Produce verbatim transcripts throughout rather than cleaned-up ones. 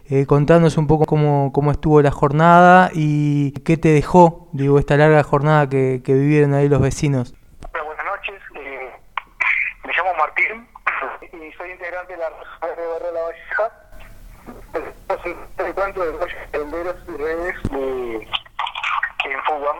eh, contanos un poco cómo, cómo estuvo la jornada y qué te dejó, digo, esta larga jornada que, que vivieron ahí los vecinos. Hola, buenas noches. Eh, me llamo Martín y soy integrante de la Red de Barrio La Valleja. Soy tanto de los tenderos y redes de, en Fugan.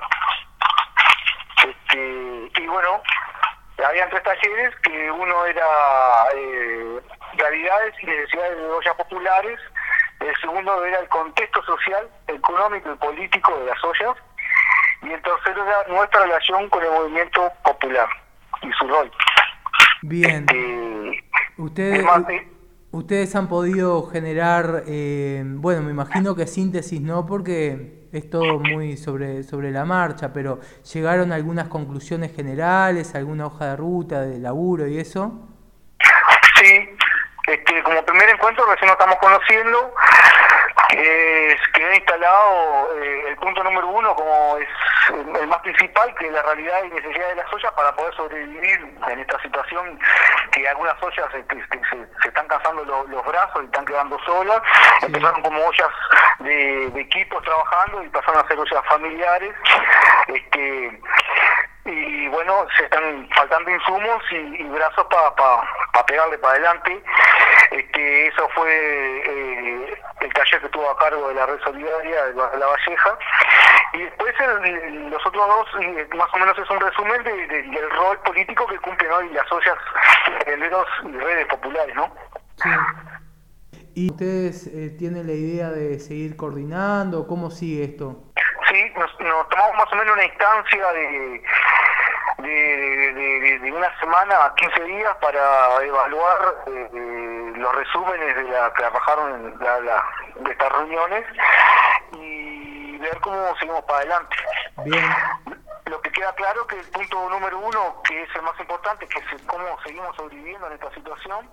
Este, y bueno, habían tres talleres, que uno era eh, realidades y necesidades de ollas populares, el segundo era el contexto social, económico y político de las ollas, y el tercero era nuestra relación con el movimiento popular y su rol. Bien. Este, Ustedes, más, eh, ustedes han podido generar, eh, bueno, me imagino que síntesis, ¿no? Porque es todo muy sobre, sobre la marcha, pero ¿llegaron a algunas conclusiones generales, alguna hoja de ruta, de laburo y eso? Sí, este, como primer encuentro recién nos estamos conociendo. Eh, quedó instalado eh, el punto número uno como es el, el más principal, que es la realidad y necesidad de las ollas para poder sobrevivir en esta situación, que algunas ollas se, que, que se, se están cansando los, los brazos y están quedando solas. Sí. Empezaron como ollas de, de equipos trabajando y pasaron a ser ollas familiares. Este, y bueno, se están faltando insumos y, y brazos para pa, pa pegarle para adelante. Este, eso fue eh, el taller que estuvo a cargo de la Red Solidaria de La Valleja. Y después el, los otros dos, más o menos es un resumen de, de, del rol político que cumplen hoy las ollas, tenderos y redes populares, ¿no? Sí. ¿Y ustedes eh, tienen la idea de seguir coordinando? ¿Cómo sigue esto? Sí, nos, nos tomamos más o menos una instancia de, de, de, de, de una semana a quince días para evaluar eh, los resúmenes de la que trabajaron en la, la, de estas reuniones y ver cómo seguimos para adelante. Bien. Lo que queda claro que el punto número uno, que es el más importante, que es cómo seguimos sobreviviendo en esta situación,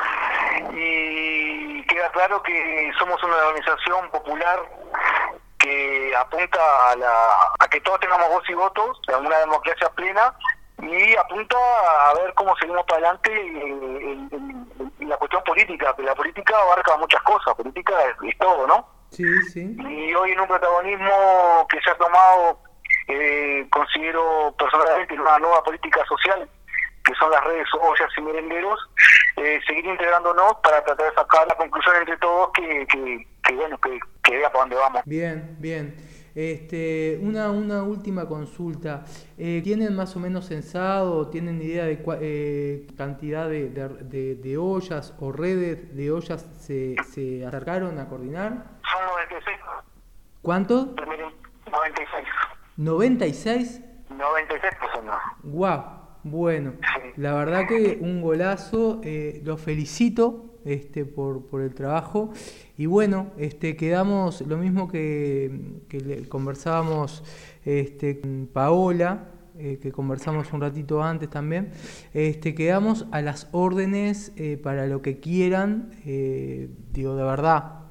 y queda claro que somos una organización popular que apunta a, la, a que todos tengamos voz y votos, a una democracia plena, y apunta a ver cómo seguimos para adelante en, en, en la cuestión política, que la política abarca muchas cosas, política es, es todo, ¿no? Sí, sí. Y hoy en un protagonismo que se ha tomado, eh, considero personalmente una nueva política social, que son las redes ollas y merenderos, eh, seguir integrándonos para tratar de sacar la conclusión entre todos que, que, que bueno, que, que vea para dónde vamos. Bien, bien. Este, una, una última consulta. Eh, ¿Tienen más o menos censado, tienen idea de cua, eh, cantidad de, de, de, de ollas o redes de ollas se, se acercaron a coordinar? Son noventa y seis. ¿Cuánto? noventa y seis. ¿noventa y seis? noventa y seis personas. Guau. Bueno, sí. La verdad que un golazo, eh, los felicito este, por, por el trabajo y bueno, este, quedamos lo mismo que, que le conversábamos este, con Paola, eh, que conversamos un ratito antes también, este, quedamos a las órdenes eh, para lo que quieran, eh, digo de verdad.